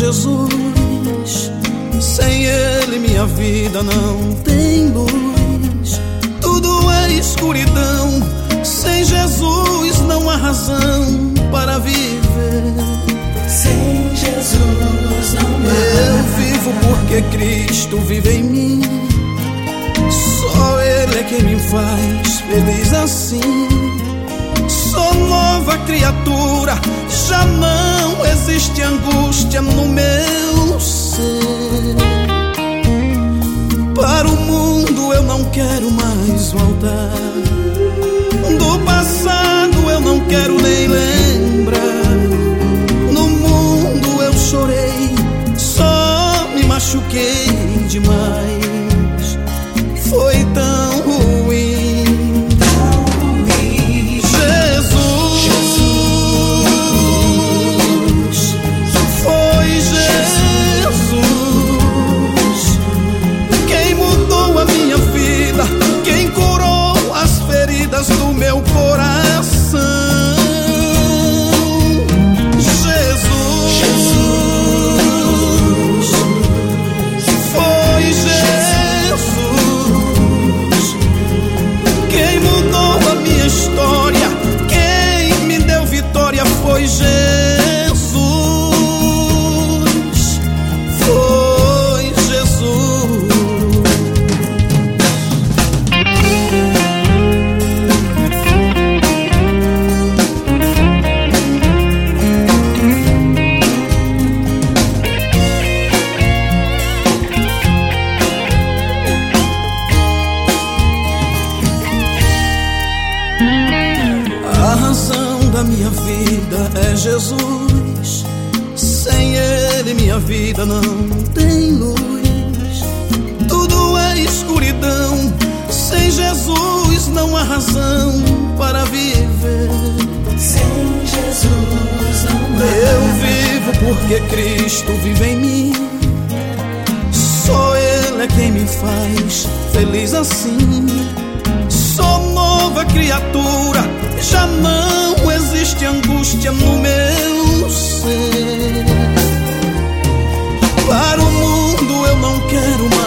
Jesus. Sem Ele minha vida não tem luz. Tudo é escuridão. Sem Jesus não há razão para viver. Sem Jesus não há. Eu vivo porque Cristo vive em mim. Só Ele é quem me faz feliz assim. Sou nova criatura, já não existe angústia no meu ser. Para o mundo eu não quero mais voltar. Do passado eu não quero nem lembrar. No mundo eu chorei, só me machuquei demais. Foi tão ruim. Quem curou as feridas do meu coração? Jesus, foi Jesus. Quem mudou a minha história, quem me deu vitória foi Jesus. A razão da minha vida é Jesus. Sem Ele minha vida não tem luz. Tudo é escuridão. Sem Jesus não há razão para viver. Sem Jesus não há. Eu vivo porque Cristo vive em mim. Só Ele é quem me faz feliz assim. Sou nova criatura, já não existe angústia no meu ser. Para o mundo eu não quero mais